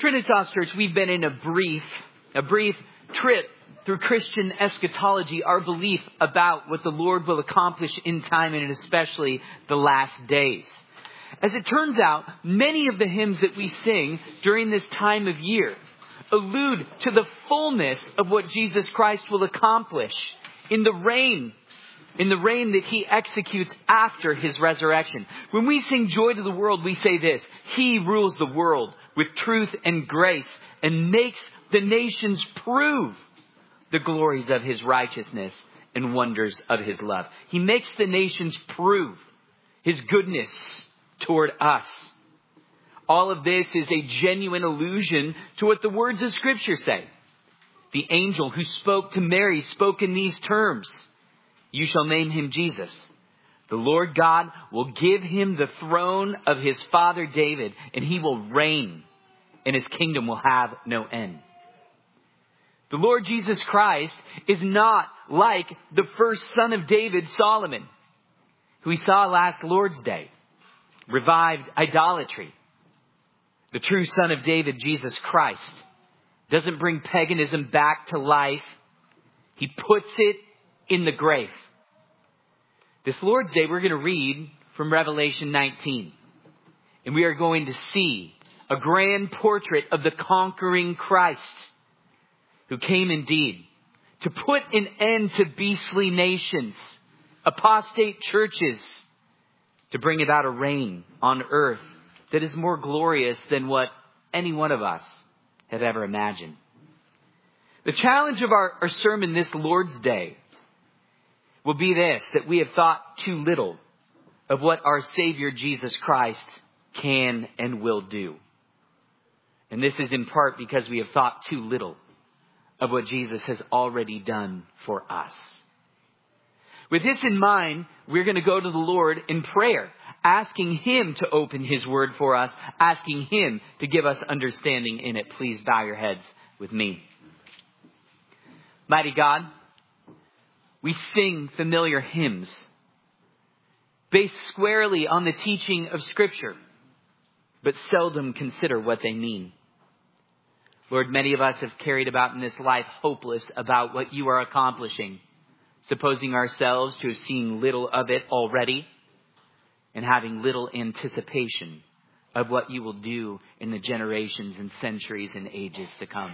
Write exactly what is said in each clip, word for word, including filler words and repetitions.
Trinitas Church, we've been in a brief, a brief trip through Christian eschatology, our belief about what the Lord will accomplish in time and especially the last days. As it turns out, many of the hymns that we sing during this time of year allude to the fullness of what Jesus Christ will accomplish in the reign, in the reign that he executes after his resurrection. When we sing Joy to the World, we say this: He rules the world with truth and grace and makes the nations prove the glories of his righteousness and wonders of his love. He makes the nations prove his goodness toward us. All of this is a genuine allusion to what the words of Scripture say. The angel who spoke to Mary spoke in these terms: You shall name him Jesus. The Lord God will give him the throne of his father David, and he will reign, and his kingdom will have no end. The Lord Jesus Christ is not like the first son of David, Solomon, who we saw last Lord's Day, revived idolatry. The true son of David, Jesus Christ, doesn't bring paganism back to life. He puts it in the grave. This Lord's Day, we're going to read from Revelation nineteen. And we are going to see a grand portrait of the conquering Christ, who came indeed to put an end to beastly nations, apostate churches, to bring about a reign on earth that is more glorious than what any one of us have ever imagined. The challenge of our, our sermon this Lord's Day will be this: that we have thought too little of what our Savior Jesus Christ can and will do. And this is in part because we have thought too little of what Jesus has already done for us. With this in mind, we're going to go to the Lord in prayer, asking him to open his word for us, asking him to give us understanding in it. Please bow your heads with me. Mighty God, we sing familiar hymns based squarely on the teaching of Scripture, but seldom consider what they mean. Lord, many of us have carried about in this life hopeless about what you are accomplishing, supposing ourselves to have seen little of it already and having little anticipation of what you will do in the generations and centuries and ages to come.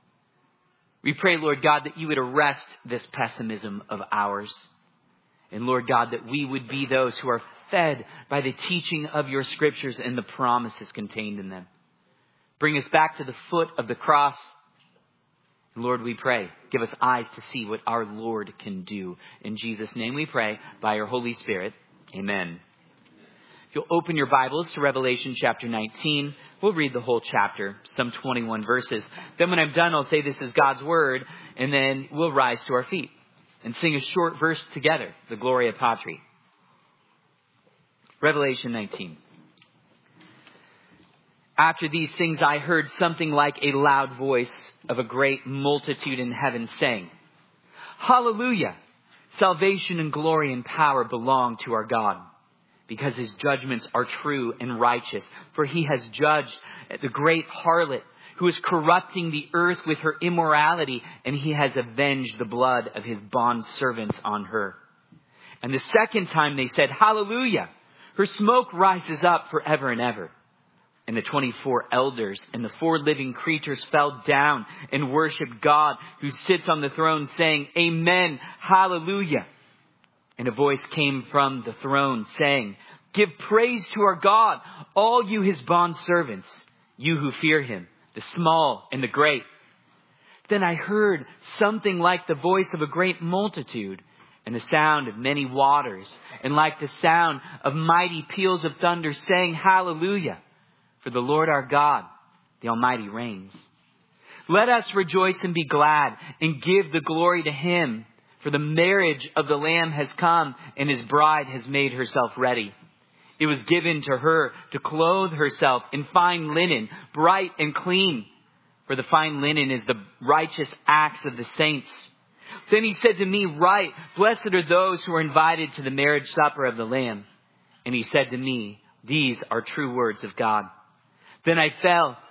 We pray, Lord God, that you would arrest this pessimism of ours. And Lord God, that we would be those who are fed by the teaching of your Scriptures and the promises contained in them. Bring us back to the foot of the cross. And Lord, we pray, give us eyes to see what our Lord can do. In Jesus' name we pray, by your Holy Spirit. Amen. If you'll open your Bibles to Revelation chapter nineteen, we'll read the whole chapter, some twenty-one verses. Then when I'm done, I'll say this is God's word, and then we'll rise to our feet and sing a short verse together, the Gloria Patri. Revelation nineteen. After these things, I heard something like a loud voice of a great multitude in heaven saying, Hallelujah! Salvation and glory and power belong to our God, because his judgments are true and righteous. For he has judged the great harlot who is corrupting the earth with her immorality, and he has avenged the blood of his bondservants on her. And the second time they said, Hallelujah! Her smoke rises up forever and ever. And the twenty-four elders and the four living creatures fell down and worshiped God who sits on the throne, saying, Amen, Hallelujah. And a voice came from the throne saying, Give praise to our God, all you his bondservants, you who fear him, the small and the great. Then I heard something like the voice of a great multitude, and the sound of many waters, and like the sound of mighty peals of thunder, saying, Hallelujah. For the Lord our God, the Almighty, reigns. Let us rejoice and be glad and give the glory to him. For the marriage of the Lamb has come, and his bride has made herself ready. It was given to her to clothe herself in fine linen, bright and clean. For the fine linen is the righteous acts of the saints. Then he said to me, Write, blessed are those who are invited to the marriage supper of the Lamb. And he said to me, These are true words of God. Then I fell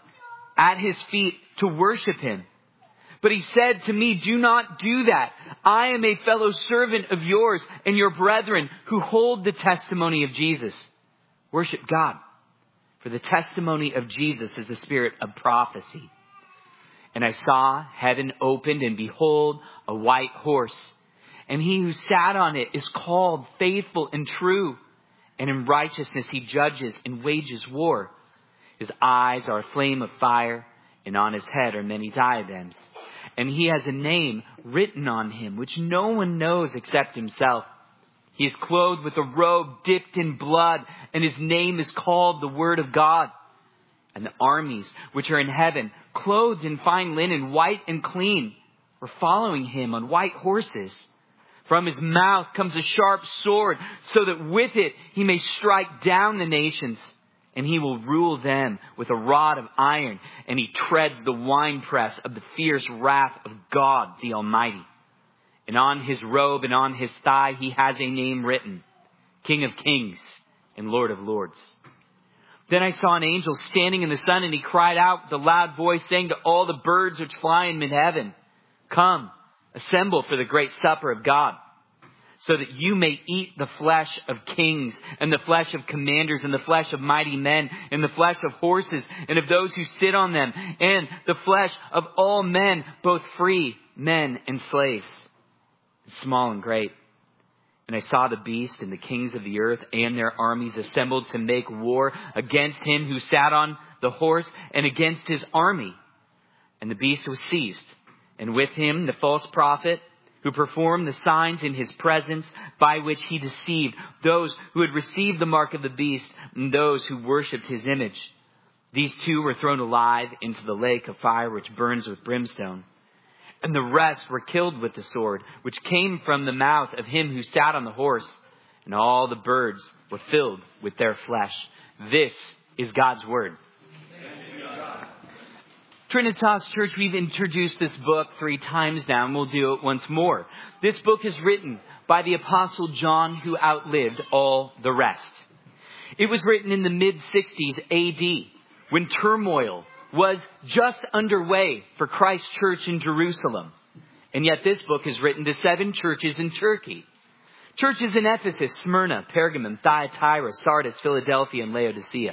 at his feet to worship him. But he said to me, do not do that. I am a fellow servant of yours and your brethren who hold the testimony of Jesus. Worship God. For the testimony of Jesus is the spirit of prophecy. And I saw heaven opened, and behold, a white horse. And he who sat on it is called Faithful and True. And in righteousness he judges and wages war. His eyes are a flame of fire, and on his head are many diadems. And he has a name written on him, which no one knows except himself. He is clothed with a robe dipped in blood, and his name is called the Word of God. And the armies which are in heaven, clothed in fine linen, white and clean, were following him on white horses. From his mouth comes a sharp sword, so that with it he may strike down the nations. And he will rule them with a rod of iron, and he treads the winepress of the fierce wrath of God the Almighty. And on his robe and on his thigh he has a name written, King of Kings and Lord of Lords. Then I saw an angel standing in the sun, and he cried out with a loud voice, saying to all the birds which fly in mid-heaven, come, assemble for the great supper of God, so that you may eat the flesh of kings, and the flesh of commanders, and the flesh of mighty men, and the flesh of horses, and of those who sit on them, and the flesh of all men, both free men and slaves, small and great. And I saw the beast and the kings of the earth and their armies assembled to make war against him who sat on the horse and against his army. And the beast was seized, and with him the false prophet, who performed the signs in his presence, by which he deceived those who had received the mark of the beast and those who worshipped his image. These two were thrown alive into the lake of fire which burns with brimstone. And the rest were killed with the sword, which came from the mouth of him who sat on the horse. And all the birds were filled with their flesh. This is God's word. Trinitas Church, we've introduced this book three times now, and we'll do it once more. This book is written by the Apostle John, who outlived all the rest. It was written in the mid-sixties A D, when turmoil was just underway for Christ Church in Jerusalem. And yet this book is written to seven churches in Turkey. Churches in Ephesus, Smyrna, Pergamum, Thyatira, Sardis, Philadelphia, and Laodicea.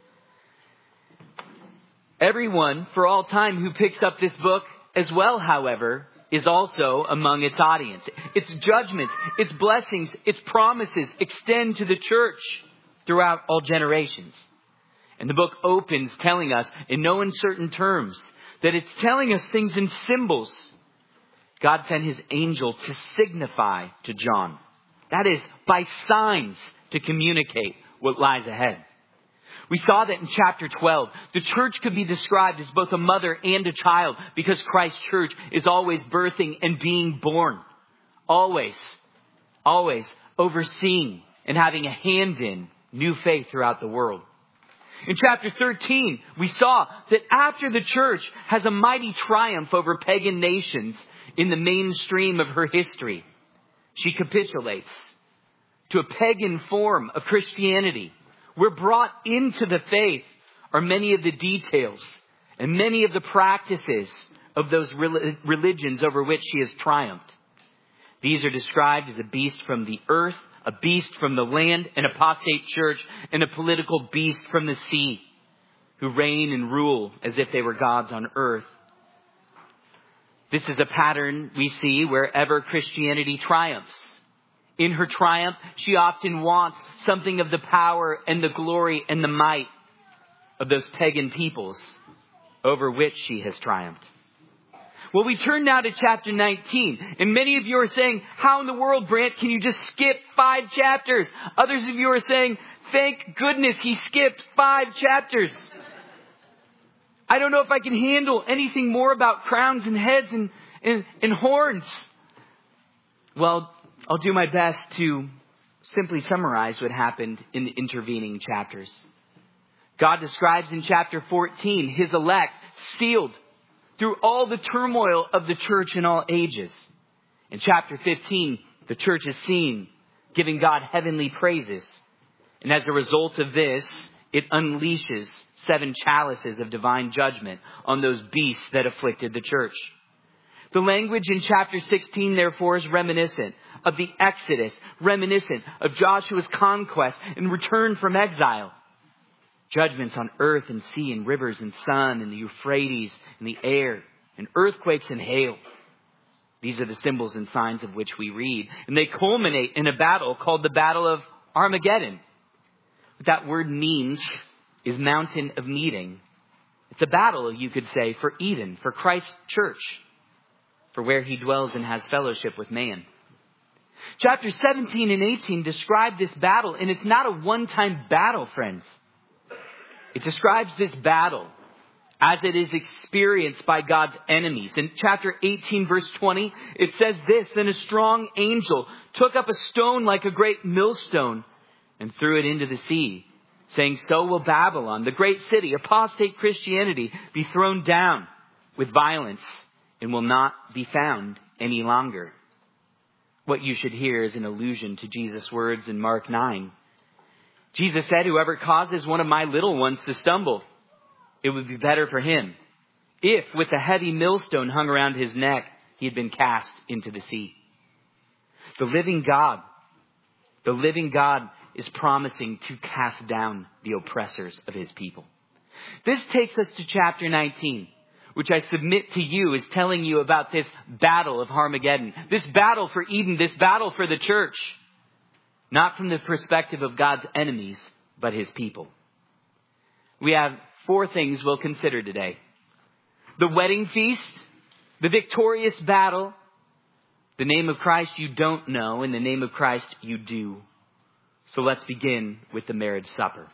Everyone for all time who picks up this book as well, however, is also among its audience. Its judgments, its blessings, its promises extend to the church throughout all generations. And the book opens telling us in no uncertain terms that it's telling us things in symbols. God sent his angel to signify to John. That is, by signs to communicate what lies ahead. We saw that in chapter twelve, the church could be described as both a mother and a child because Christ Church is always birthing and being born. Always, always overseeing and having a hand in new faith throughout the world. In chapter thirteen, we saw that after the church has a mighty triumph over pagan nations in the mainstream of her history, she capitulates to a pagan form of Christianity. We're brought into the faith are many of the details and many of the practices of those religions over which she has triumphed. These are described as a beast from the earth, a beast from the land, an apostate church, and a political beast from the sea, who reign and rule as if they were gods on earth. This is a pattern we see wherever Christianity triumphs. In her triumph, she often wants something of the power and the glory and the might of those pagan peoples over which she has triumphed. Well, we turn now to chapter nineteen. And many of you are saying, how in the world, Brant, can you just skip five chapters? Others of you are saying, thank goodness he skipped five chapters. I don't know if I can handle anything more about crowns and heads and, and, and horns. Well, I'll do my best to simply summarize what happened in the intervening chapters. God describes in chapter fourteen his elect sealed through all the turmoil of the church in all ages. In chapter fifteen, the church is seen giving God heavenly praises. And as a result of this, it unleashes seven chalices of divine judgment on those beasts that afflicted the church. The language in chapter sixteen, therefore, is reminiscent of the Exodus, reminiscent of Joshua's conquest and return from exile. Judgments on earth and sea and rivers and sun and the Euphrates and the air and earthquakes and hail. These are the symbols and signs of which we read. And they culminate in a battle called the Battle of Armageddon. What that word means is mountain of meeting. It's a battle, you could say, for Eden, for Christ's church, for where he dwells and has fellowship with man. Chapters seventeen and eighteen describe this battle, and it's not a one-time battle, friends. It describes this battle as it is experienced by God's enemies. In chapter eighteen, verse twenty, it says this, "Then a strong angel took up a stone like a great millstone and threw it into the sea, saying, 'So will Babylon, the great city, apostate Christianity, be thrown down with violence and will not be found any longer.'" What you should hear is an allusion to Jesus' words in Mark nine. Jesus said, "Whoever causes one of my little ones to stumble, it would be better for him if with a heavy millstone hung around his neck, he had been cast into the sea." The living God, the living God is promising to cast down the oppressors of his people. This takes us to chapter nineteen, which I submit to you is telling you about this battle of Armageddon, this battle for Eden, this battle for the church. Not from the perspective of God's enemies, but his people. We have four things we'll consider today. The wedding feast, the victorious battle, the name of Christ you don't know, and the name of Christ you do. So let's begin with the marriage supper.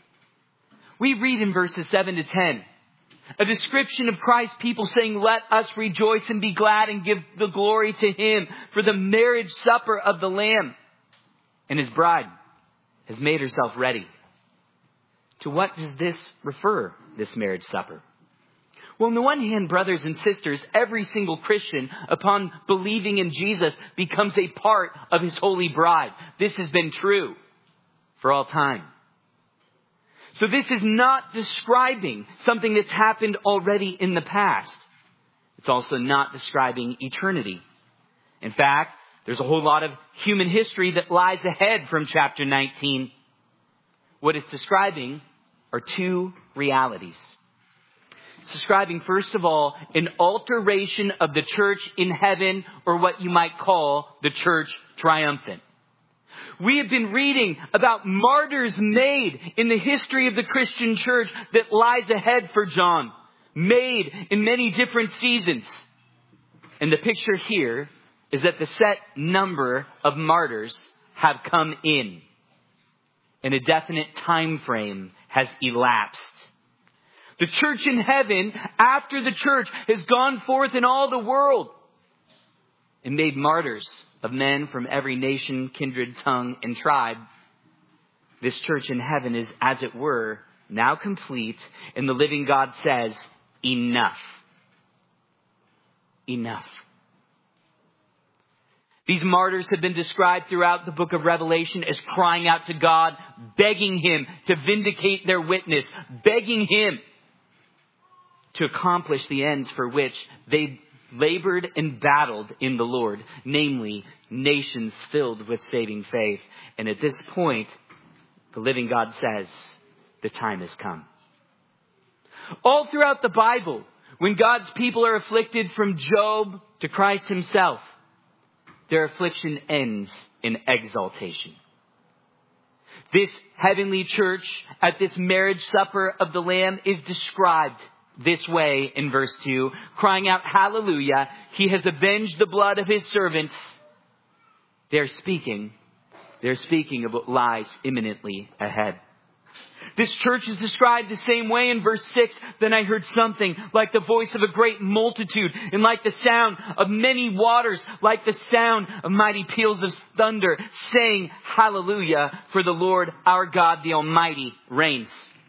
We read in verses seven to ten, a description of Christ's people saying, "Let us rejoice and be glad and give the glory to him, for the marriage supper of the Lamb and his bride has made herself ready." To what does this refer, this marriage supper? Well, on the one hand, brothers and sisters, every single Christian, upon believing in Jesus, becomes a part of his holy bride. This has been true for all time. So this is not describing something that's happened already in the past. It's also not describing eternity. In fact, there's a whole lot of human history that lies ahead from chapter nineteen. What it's describing are two realities. It's describing, first of all, an alteration of the church in heaven, or what you might call the church triumphant. We have been reading about martyrs made in the history of the Christian church that lies ahead for John, made in many different seasons. And the picture here is that the set number of martyrs have come in, and a definite time frame has elapsed. The church in heaven, after the church has gone forth in all the world and made martyrs of men from every nation, kindred, tongue, and tribe, this church in heaven is, as it were, now complete, and the living God says, enough. Enough. These martyrs have been described throughout the book of Revelation as crying out to God, begging him to vindicate their witness, begging him to accomplish the ends for which they labored and battled in the Lord, namely nations filled with saving faith. And at this point, the living God says, the time has come. All throughout the Bible, when God's people are afflicted from Job to Christ himself, their affliction ends in exaltation. This heavenly church at this marriage supper of the Lamb is described this way in verse two, crying out, "Hallelujah, he has avenged the blood of his servants." They're speaking, they're speaking of what lies imminently ahead. This church is described the same way in verse six. "Then I heard something like the voice of a great multitude, and like the sound of many waters, like the sound of mighty peals of thunder, saying, Hallelujah, for the Lord our God, the Almighty, reigns."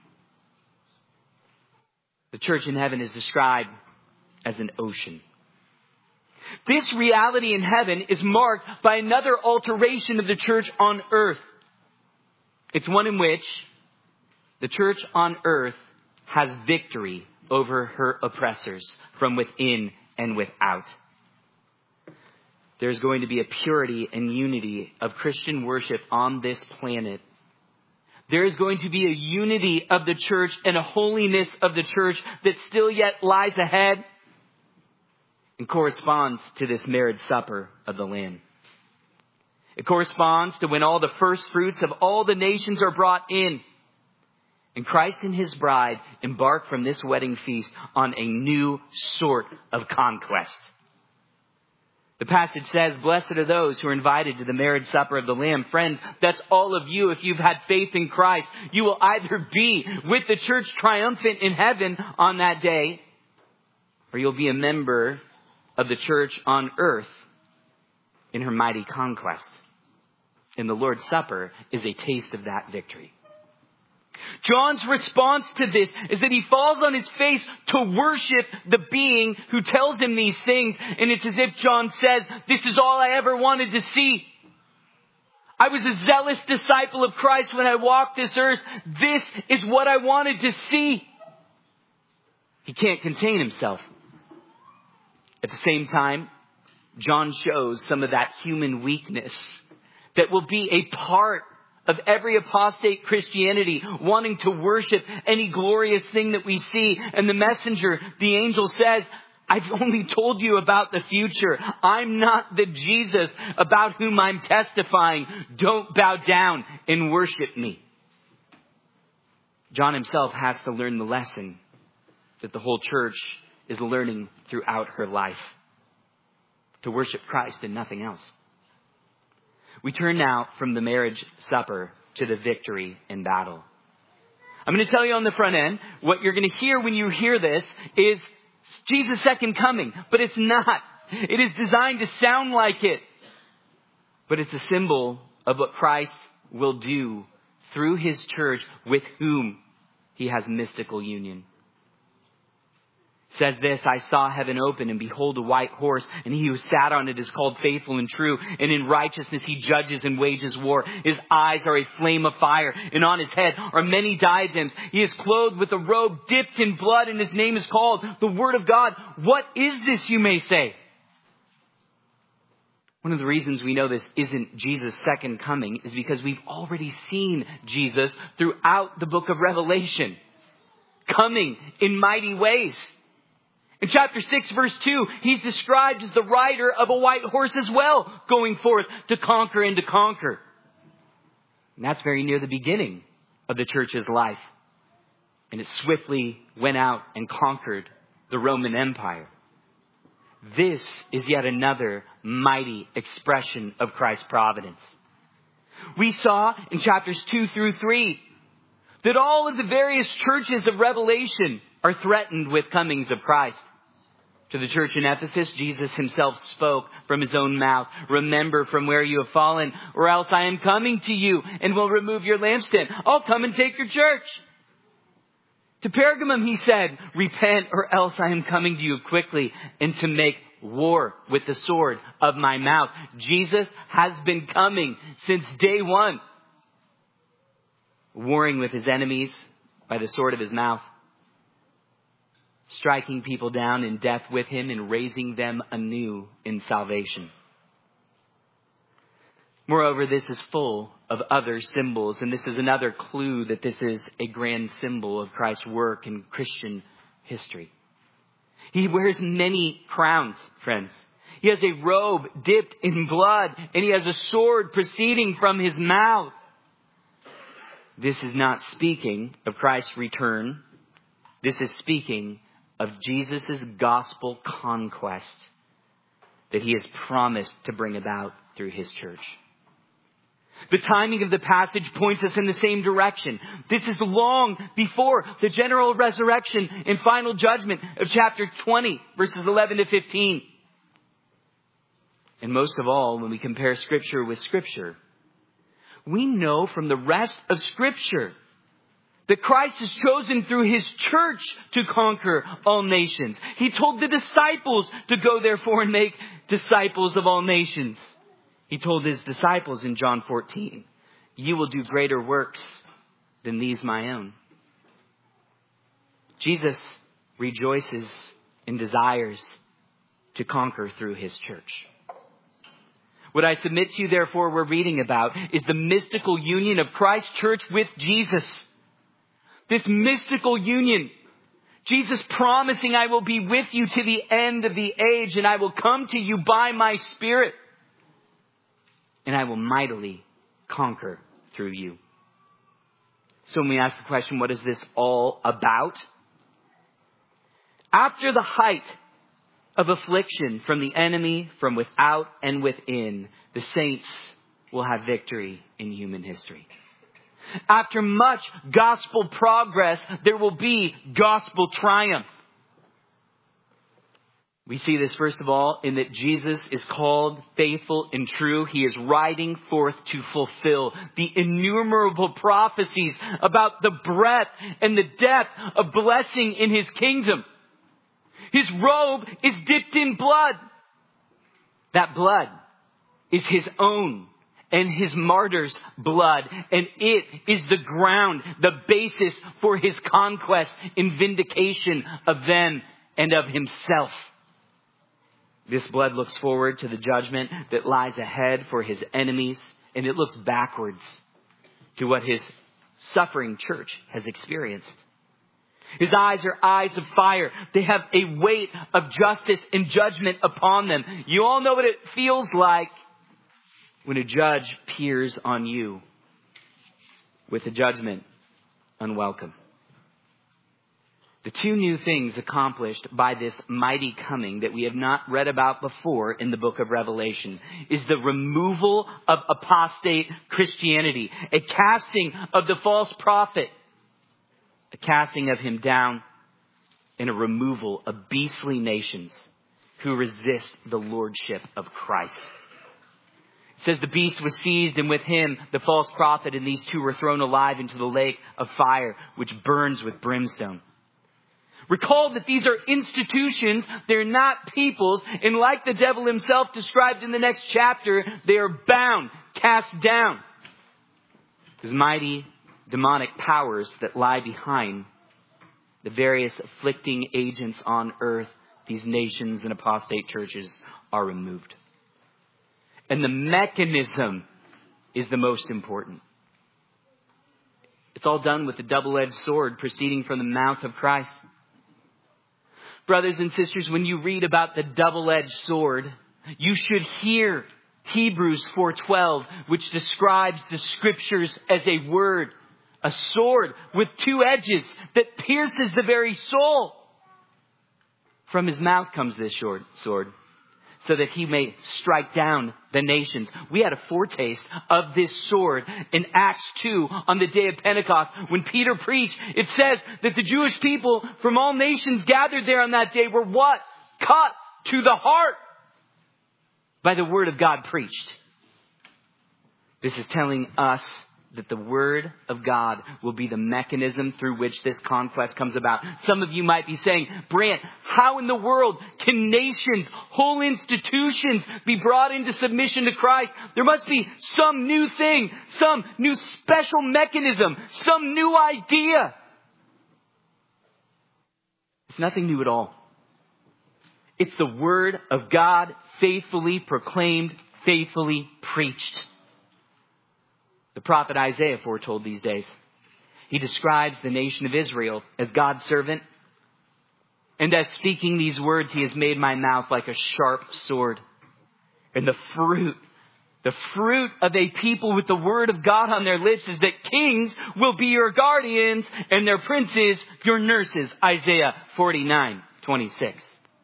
The church in heaven is described as an ocean. This reality in heaven is marked by another alteration of the church on earth. It's one in which the church on earth has victory over her oppressors from within and without. There's going to be a purity and unity of Christian worship on this planet. There is going to be a unity of the church and a holiness of the church that still yet lies ahead and corresponds to this marriage supper of the Lamb. It corresponds to when all the first fruits of all the nations are brought in. And Christ and his bride embark from this wedding feast on a new sort of conquest. The passage says, blessed are those who are invited to the marriage supper of the Lamb. Friends, that's all of you. If you've had faith in Christ, you will either be with the church triumphant in heaven on that day, or you'll be a member of the church on earth in her mighty conquest. And the Lord's Supper is a taste of that victory. John's response to this is that he falls on his face to worship the being who tells him these things. And it's as if John says, this is all I ever wanted to see. I was a zealous disciple of Christ when I walked this earth. This is what I wanted to see. He can't contain himself. At the same time, John shows some of that human weakness that will be a part of every apostate Christianity, wanting to worship any glorious thing that we see. And the messenger, the angel says, I've only told you about the future. I'm not the Jesus about whom I'm testifying. Don't bow down and worship me. John himself has to learn the lesson that the whole church is learning throughout her life. To worship Christ and nothing else. We turn now from the marriage supper to the victory in battle. I'm going to tell you on the front end, what you're going to hear when you hear this is Jesus' second coming. But it's not. It is designed to sound like it. But it's a symbol of what Christ will do through his church with whom he has mystical union. Says this, I saw heaven open, and behold a white horse, and he who sat on it is called Faithful and True, and in righteousness he judges and wages war. His eyes are a flame of fire, and on his head are many diadems. He is clothed with a robe dipped in blood, and his name is called the Word of God. What is this, you may say? One of the reasons we know this isn't Jesus' second coming is because we've already seen Jesus throughout the book of Revelation, coming in mighty ways. In chapter six, verse two, he's described as the rider of a white horse as well, going forth to conquer and to conquer. And that's very near the beginning of the church's life. And it swiftly went out and conquered the Roman Empire. This is yet another mighty expression of Christ's providence. We saw in chapters two through three that all of the various churches of Revelation are threatened with comings of Christ. To the church in Ephesus, Jesus himself spoke from his own mouth, remember from where you have fallen, or else I am coming to you and will remove your lampstand. I'll come and take your church. To Pergamum he said, repent or else I am coming to you quickly and to make war with the sword of my mouth. Jesus has been coming since day one, warring with his enemies by the sword of his mouth, striking people down in death with him and raising them anew in salvation. Moreover, this is full of other symbols, and this is another clue that this is a grand symbol of Christ's work in Christian history. He wears many crowns, friends. He has a robe dipped in blood, and he has a sword proceeding from his mouth. This is not speaking of Christ's return. This is speaking of Jesus' gospel conquest that he has promised to bring about through his church. The timing of the passage points us in the same direction. This is long before the general resurrection and final judgment of chapter twenty, verses eleven to fifteen. And most of all, when we compare Scripture with Scripture, we know from the rest of Scripture that Christ has chosen through his church to conquer all nations. He told the disciples to go therefore and make disciples of all nations. He told his disciples in John fourteen, you will do greater works than these my own. Jesus rejoices and desires to conquer through his church. What I submit to you, therefore, we're reading about is the mystical union of Christ's church with Jesus. This mystical union. Jesus promising, I will be with you to the end of the age, and I will come to you by my Spirit, and I will mightily conquer through you. So when we ask the question, what is this all about? After the height of affliction from the enemy, from without and within, the saints will have victory in human history. After much gospel progress, there will be gospel triumph. We see this, first of all, in that Jesus is called faithful and true. He is riding forth to fulfill the innumerable prophecies about the breadth and the depth of blessing in his kingdom. His robe is dipped in blood. That blood is his own and his martyrs' blood. And it is the ground, the basis for his conquest and vindication of them and of himself. This blood looks forward to the judgment that lies ahead for his enemies. And it looks backwards to what his suffering church has experienced. His eyes are eyes of fire. They have a weight of justice and judgment upon them. You all know what it feels like when a judge peers on you with a judgment unwelcome. The two new things accomplished by this mighty coming that we have not read about before in the book of Revelation is the removal of apostate Christianity, a casting of the false prophet, a casting of him down, and a removal of beastly nations who resist the lordship of Christ. It says the beast was seized, and with him the false prophet, and these two were thrown alive into the lake of fire, which burns with brimstone. Recall that these are institutions, they're not peoples, and like the devil himself described in the next chapter, they are bound, cast down. His mighty demonic powers that lie behind the various afflicting agents on earth, these nations and apostate churches, are removed. And the mechanism is the most important. It's all done with the double-edged sword proceeding from the mouth of Christ. Brothers and sisters, when you read about the double-edged sword, you should hear Hebrews four twelve, which describes the scriptures as a word, a sword with two edges that pierces the very soul. From his mouth comes this sword, so that he may strike down the nations. We had a foretaste of this sword in Acts two on the day of Pentecost. When Peter preached, it says that the Jewish people from all nations gathered there on that day were what? Cut to the heart by the word of God preached. This is telling us that the word of God will be the mechanism through which this conquest comes about. Some of you might be saying, Brant, how in the world can nations, whole institutions be brought into submission to Christ? There must be some new thing, some new special mechanism, some new idea. It's nothing new at all. It's the word of God faithfully proclaimed, faithfully preached. The prophet Isaiah foretold these days. He describes the nation of Israel as God's servant. And as speaking these words, he has made my mouth like a sharp sword. And the fruit, the fruit of a people with the word of God on their lips is that kings will be your guardians and their princes your nurses. Isaiah forty-nine twenty-six.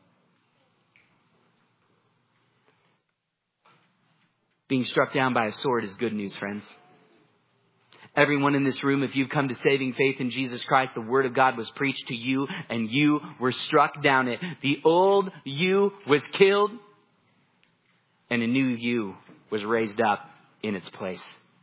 Being struck down by a sword is good news, friends. Everyone in this room, if you've come to saving faith in Jesus Christ, the word of God was preached to you and you were struck down it. The old you was killed and a new you was raised up in its place.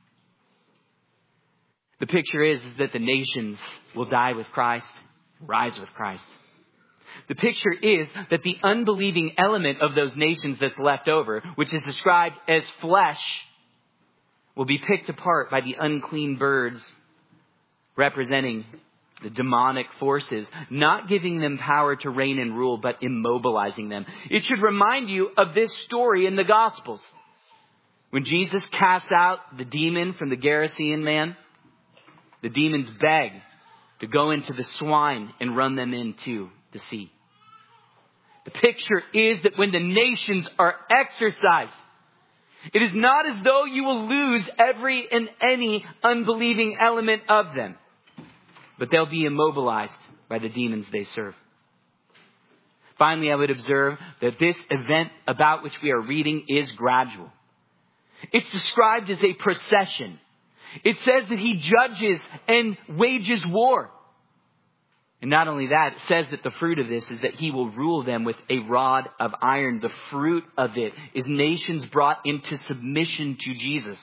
The picture is, is that the nations will die with Christ, rise with Christ. The picture is that the unbelieving element of those nations that's left over, which is described as flesh, will be picked apart by the unclean birds representing the demonic forces, not giving them power to reign and rule, but immobilizing them. It should remind you of this story in the Gospels. When Jesus casts out the demon from the Gerasene man, the demons beg to go into the swine and run them into the sea. The picture is that when the nations are exercised, it is not as though you will lose every and any unbelieving element of them, but they'll be immobilized by the demons they serve. Finally, I would observe that this event about which we are reading is gradual. It's described as a procession. It says that he judges and wages war. And not only that, it says that the fruit of this is that he will rule them with a rod of iron. The fruit of it is nations brought into submission to Jesus.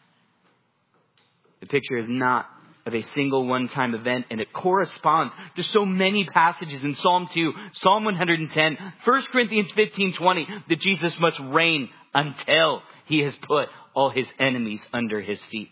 The picture is not of a single one-time event, and it corresponds to so many passages in Psalm two, Psalm one hundred ten, First Corinthians fifteen twenty, that Jesus must reign until he has put all his enemies under his feet.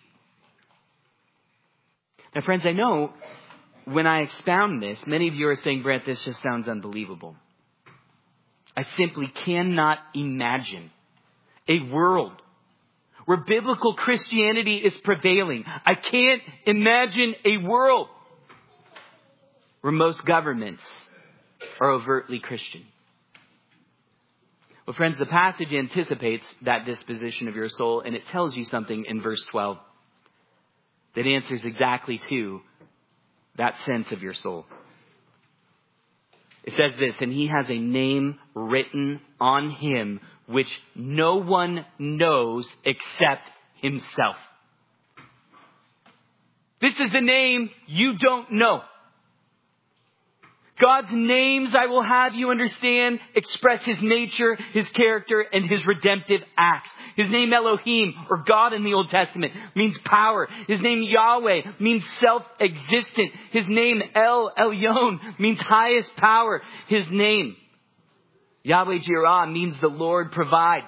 Now, friends, I know when I expound this, many of you are saying, Brent, this just sounds unbelievable. I simply cannot imagine a world where biblical Christianity is prevailing. I can't imagine a world where most governments are overtly Christian. Well, friends, the passage anticipates that disposition of your soul, and it tells you something in verse twelve that answers exactly to that sense of your soul. It says this, and he has a name written on him which no one knows except himself. This is the name you don't know. God's names, I will have you understand, express his nature, his character, and his redemptive acts. His name Elohim, or God in the Old Testament, means power. His name Yahweh means self-existent. His name El Elyon means highest power. His name Yahweh Jireh means the Lord provides.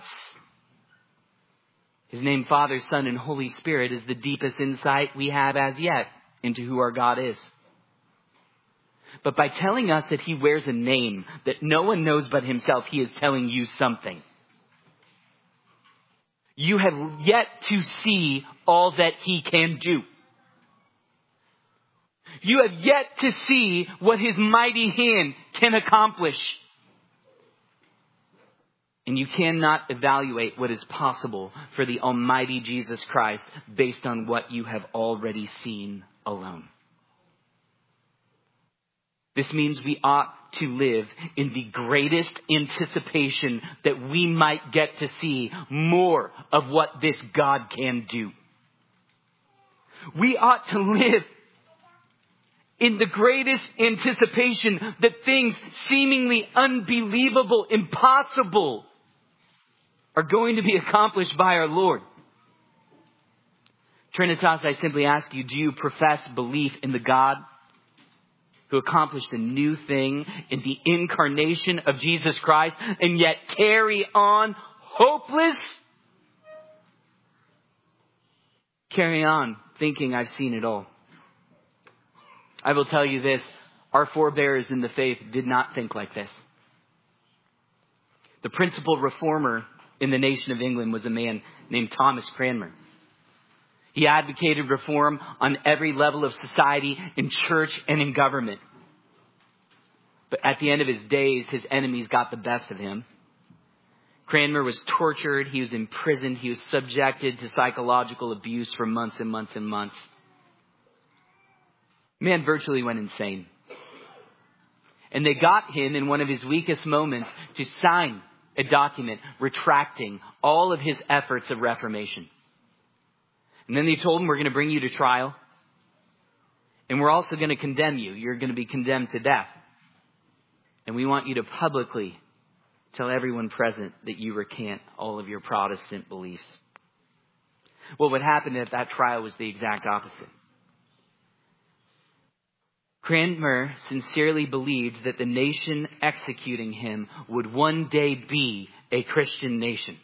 His name Father, Son, and Holy Spirit is the deepest insight we have as yet into who our God is. But by telling us that he wears a name that no one knows but himself, he is telling you something. You have yet to see all that he can do. You have yet to see what his mighty hand can accomplish. And you cannot evaluate what is possible for the Almighty Jesus Christ based on what you have already seen alone. This means we ought to live in the greatest anticipation that we might get to see more of what this God can do. We ought to live in the greatest anticipation that things seemingly unbelievable, impossible, are going to be accomplished by our Lord. Trinitas, I simply ask you, do you profess belief in the God who accomplished a new thing in the incarnation of Jesus Christ, and yet carry on hopeless? Carry on thinking I've seen it all. I will tell you this, our forebears in the faith did not think like this. The principal reformer in the nation of England was a man named Thomas Cranmer. He advocated reform on every level of society, in church and in government. But at the end of his days, his enemies got the best of him. Cranmer was tortured. He was imprisoned. He was subjected to psychological abuse for months and months and months. Man virtually went insane. And they got him in one of his weakest moments to sign a document retracting all of his efforts of reformation. And then they told him, we're going to bring you to trial. And we're also going to condemn you. You're going to be condemned to death. And we want you to publicly tell everyone present that you recant all of your Protestant beliefs. Well, what happened at that trial was the exact opposite. Cranmer sincerely believed that the nation executing him would one day be a Christian nation.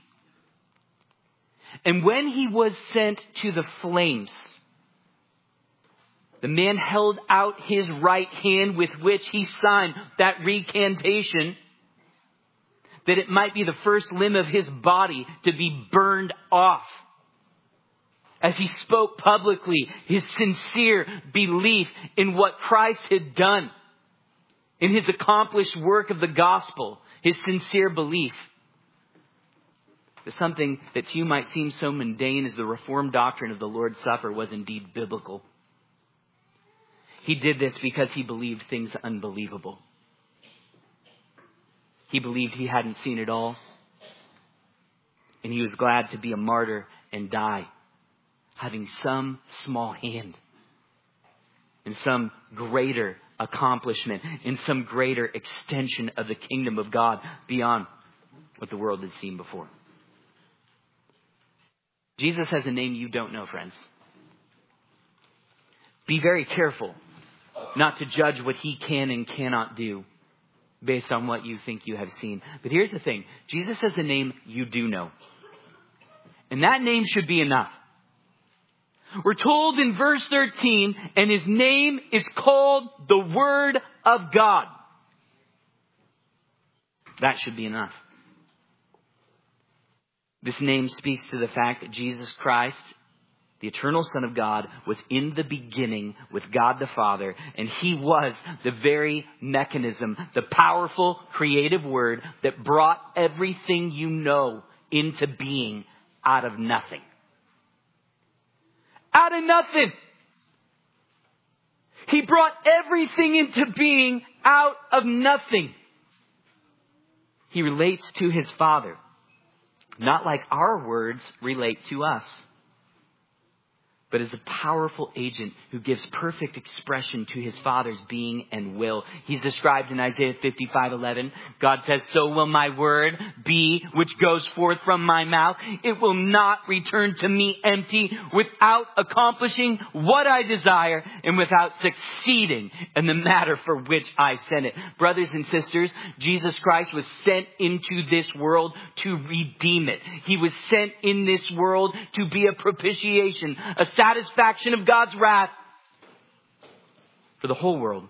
And when he was sent to the flames, The man held out his right hand with which he signed that recantation, that it might be the first limb of his body to be burned off. As he spoke publicly his sincere belief in what Christ had done, in his accomplished work of the gospel, his sincere belief. That something that to you might seem so mundane as the Reformed doctrine of the Lord's Supper was indeed biblical. He did this because he believed things unbelievable. He believed he hadn't seen it all. And he was glad to be a martyr and die, having some small hand in some greater accomplishment, in some greater extension of the kingdom of God beyond what the world had seen before. Jesus has a name you don't know, friends. Be very careful not to judge what he can and cannot do based on what you think you have seen. But here's the thing. Jesus has a name you do know. And that name should be enough. We're told in verse thirteen, and his name is called the Word of God. That should be enough. This name speaks to the fact that Jesus Christ, the eternal Son of God, was in the beginning with God the Father, and he was the very mechanism, the powerful creative word that brought everything you know into being out of nothing. Out of nothing. He brought everything into being out of nothing. He relates to his Father, not like our words relate to us, but as a powerful agent who gives perfect expression to his Father's being and will. He's described in Isaiah fifty-five eleven. God says, "So will my word be which goes forth from my mouth. It will not return to me empty, without accomplishing what I desire and without succeeding in the matter for which I sent it." Brothers and sisters, Jesus Christ was sent into this world to redeem it. He was sent in this world to be a propitiation, a satisfaction of God's wrath for the whole world.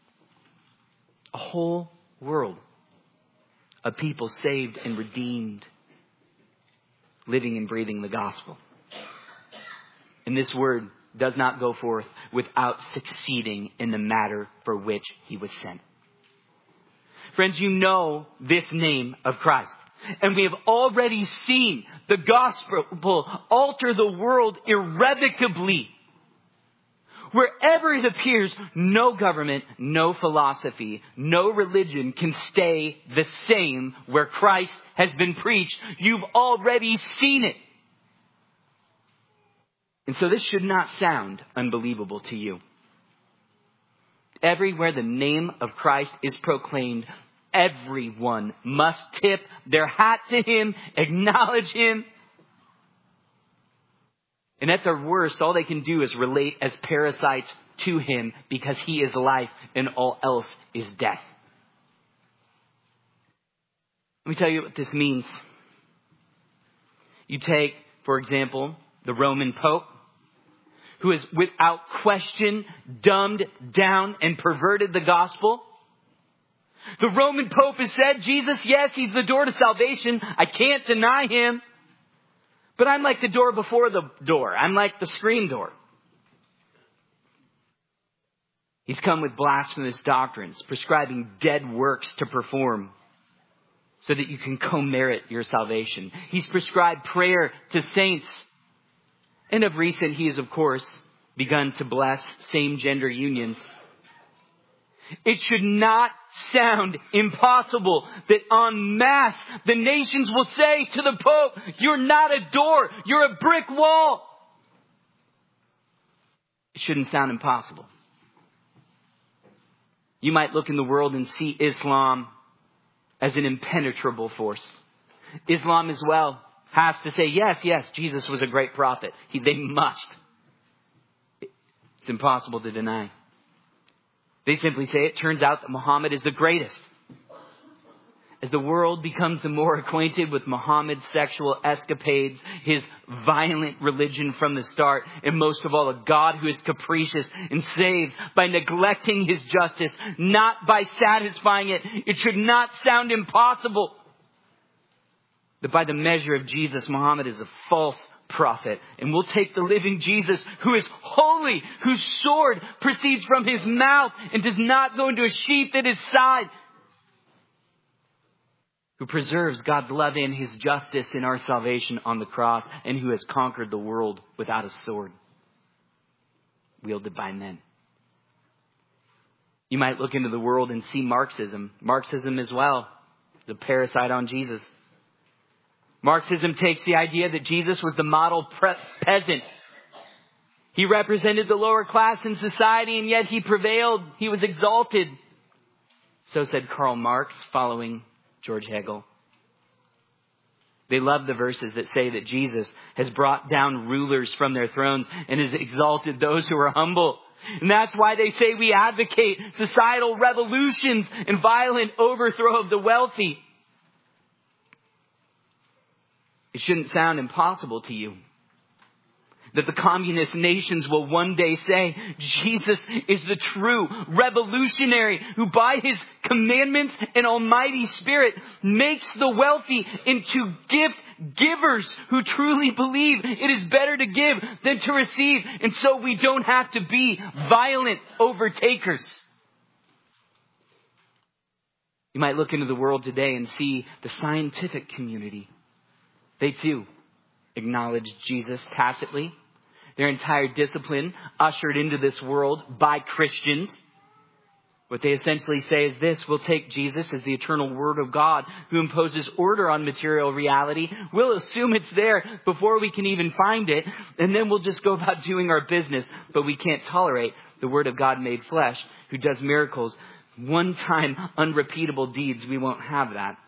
A whole world of people saved and redeemed, living and breathing the gospel. And this word does not go forth without succeeding in the matter for which he was sent. Friends, you know this name of Christ. And we have already seen the gospel alter the world irrevocably. Wherever it appears, no government, no philosophy, no religion can stay the same where Christ has been preached. You've already seen it. And so this should not sound unbelievable to you. Everywhere the name of Christ is proclaimed, everyone must tip their hat to him, acknowledge him. And at their worst, all they can do is relate as parasites to him, because he is life and all else is death. Let me tell you what this means. You take, for example, the Roman Pope, who has without question dumbed down and perverted the gospel. The Roman Pope has said, Jesus, yes, he's the door to salvation. I can't deny him. But I'm like the door before the door. I'm like the screen door. He's come with blasphemous doctrines, prescribing dead works to perform so that you can co-merit your salvation. He's prescribed prayer to saints. And of recent, he has, of course, begun to bless same-gender unions. It should not sound impossible that en masse the nations will say to the Pope, "You're not a door, you're a brick wall." It shouldn't sound impossible. You might look in the world and see Islam as an impenetrable force. Islam as well has to say, yes, yes, Jesus was a great prophet. He, they must. It's impossible to deny. They simply say it turns out that Muhammad is the greatest. as the world becomes the more acquainted with Muhammad's sexual escapades, his violent religion from the start, and most of all, a God who is capricious and saves by neglecting his justice, not by satisfying it, it should not sound impossible that by the measure of Jesus, Muhammad is a false prophet. And we'll take the living Jesus, who is holy, whose sword proceeds from his mouth and does not go into a sheath at his side, who preserves God's love and his justice in our salvation on the cross, and who has conquered the world without a sword wielded by men. You might look into the world and see Marxism. Marxism as well is a parasite on Jesus. Marxism takes the idea that Jesus was the model pre- peasant. He represented the lower class in society, and yet he prevailed. He was exalted. So said Karl Marx, following George Hegel. They love the verses that say that Jesus has brought down rulers from their thrones and has exalted those who are humble. And that's why they say we advocate societal revolutions and violent overthrow of the wealthy. It shouldn't sound impossible to you that the communist nations will one day say Jesus is the true revolutionary who by his commandments and almighty spirit makes the wealthy into gift givers who truly believe it is better to give than to receive. And so we don't have to be violent overtakers. You might look into the world today and see the scientific community. They too acknowledge Jesus tacitly. Their entire discipline ushered into this world by Christians. What they essentially say is this: we'll take Jesus as the eternal Word of God who imposes order on material reality. We'll assume it's there before we can even find it. And then we'll just go about doing our business. But we can't tolerate the Word of God made flesh who does miracles. One-time unrepeatable deeds. We won't have that.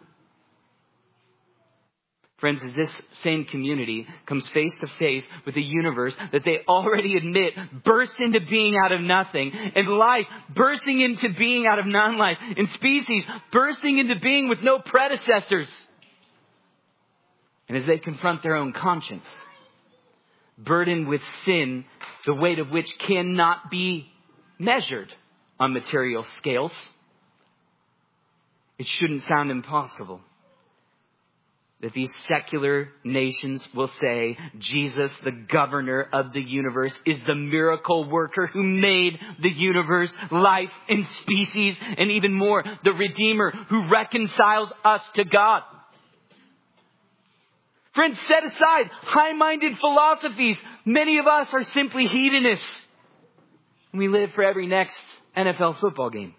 Friends, as this same community comes face to face with a universe that they already admit burst into being out of nothing, and life bursting into being out of non-life, and species bursting into being with no predecessors. And as they confront their own conscience, burdened with sin, the weight of which cannot be measured on material scales, it shouldn't sound impossible that these secular nations will say Jesus, the governor of the universe, is the miracle worker who made the universe, life and species, and even more, the Redeemer who reconciles us to God. Friends, set aside high-minded philosophies. Many of us are simply hedonists. We live for every next N F L football game.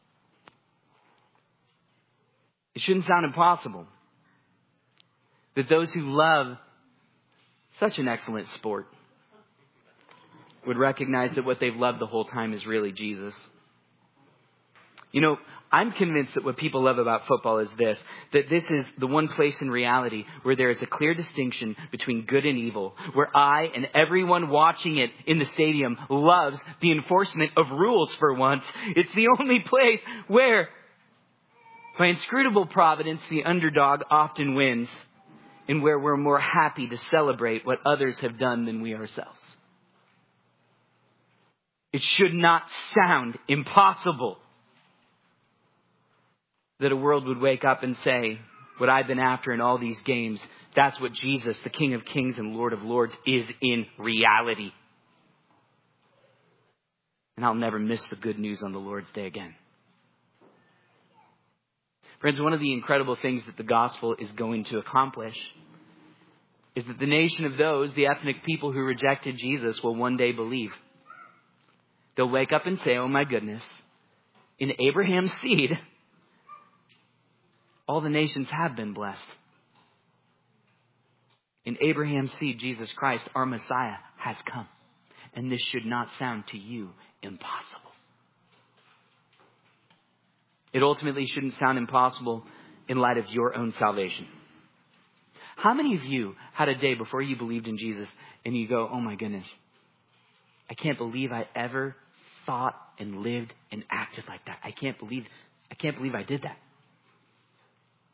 It shouldn't sound impossible that those who love such an excellent sport would recognize that what they've loved the whole time is really Jesus. You know, I'm convinced that what people love about football is this, that this is the one place in reality where there is a clear distinction between good and evil, where I and everyone watching it in the stadium loves the enforcement of rules for once. It's the only place where, by inscrutable providence, the underdog often wins, and where we're more happy to celebrate what others have done than we ourselves. It should not sound impossible that a world would wake up and say, what I've been after in all these games, that's what Jesus, the King of Kings and Lord of Lords, is in reality. And I'll never miss the good news on the Lord's Day again. Friends, one of the incredible things that the gospel is going to accomplish is that the nation of those, the ethnic people who rejected Jesus, will one day believe. They'll wake up and say, oh my goodness, in Abraham's seed, all the nations have been blessed. In Abraham's seed, Jesus Christ, our Messiah, has come. And this should not sound to you impossible. It ultimately shouldn't sound impossible in light of your own salvation. How many of you had a day before you believed in Jesus and you go, oh my goodness, I can't believe I ever thought and lived and acted like that. I can't believe, I can't believe I did that.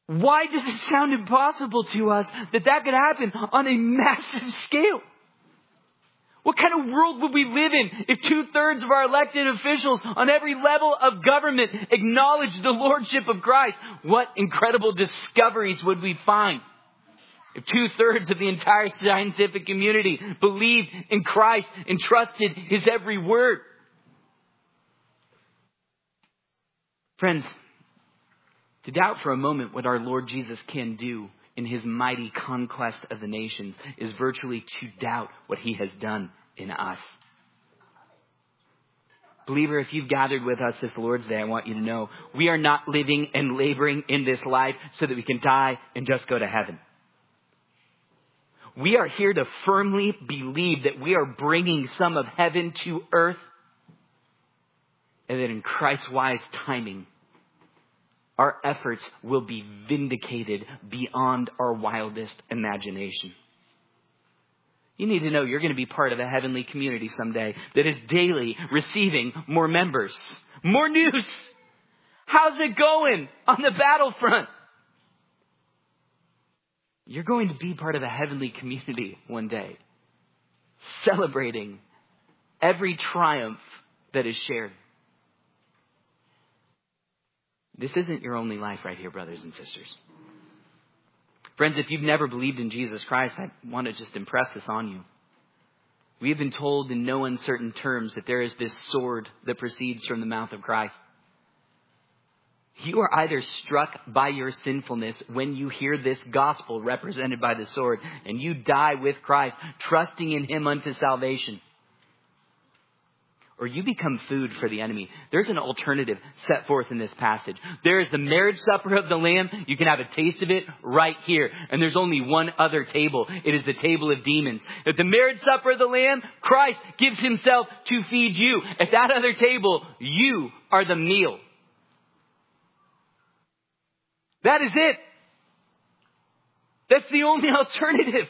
Why does it sound impossible to us that that could happen on a massive scale? What kind of world would we live in if two-thirds of our elected officials on every level of government acknowledged the lordship of Christ? What incredible discoveries would we find if two-thirds of the entire scientific community believed in Christ and trusted His every word? Friends, to doubt for a moment what our Lord Jesus can do in His mighty conquest of the nations is virtually to doubt what He has done in us. Believer, if you've gathered with us this Lord's Day, I want you to know we are not living and laboring in this life so that we can die and just go to heaven. We are here to firmly believe that we are bringing some of heaven to earth, and that in Christ's wise timing, our efforts will be vindicated beyond our wildest imagination. You need to know you're going to be part of a heavenly community someday that is daily receiving more members, more news. How's it going on the battlefront? You're going to be part of a heavenly community one day, celebrating every triumph that is shared. This isn't your only life right here, brothers and sisters. Friends, if you've never believed in Jesus Christ, I want to just impress this on you. We have been told in no uncertain terms that there is this sword that proceeds from the mouth of Christ. You are either struck by your sinfulness when you hear this gospel represented by the sword, and you die with Christ, trusting in Him unto salvation, or you become food for the enemy. There's an alternative set forth in this passage. There is the marriage supper of the Lamb. You can have a taste of it right here. And there's only one other table. It is the table of demons. At the marriage supper of the Lamb, Christ gives Himself to feed you. At that other table, you are the meal. That is it. That's the only alternative.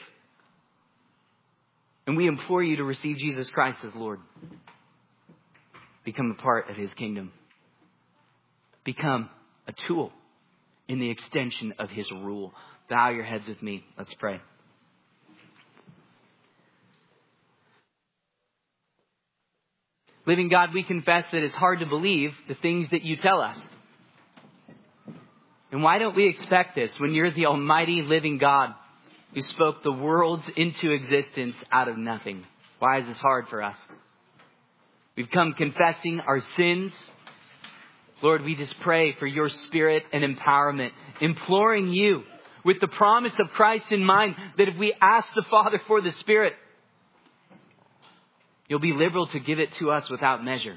And we implore you to receive Jesus Christ as Lord. Become a part of His kingdom. Become a tool in the extension of His rule. Bow your heads with me. Let's pray. Living God, we confess that it's hard to believe the things that You tell us. And why don't we expect this when You're the almighty living God who spoke the worlds into existence out of nothing? Why is this hard for us? We've come confessing our sins. Lord, we just pray for Your Spirit and empowerment, imploring You with the promise of Christ in mind that if we ask the Father for the Spirit, You'll be liberal to give it to us without measure.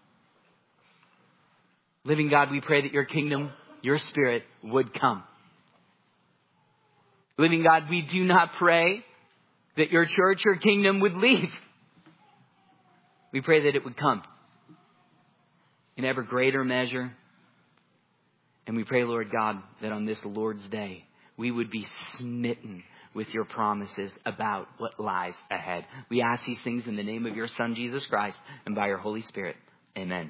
Living God, we pray that Your kingdom, Your Spirit would come. Living God, we do not pray that Your church or kingdom would leave. We pray that it would come in ever greater measure. And we pray, Lord God, that on this Lord's Day, we would be smitten with Your promises about what lies ahead. We ask these things in the name of Your Son, Jesus Christ, and by Your Holy Spirit. Amen.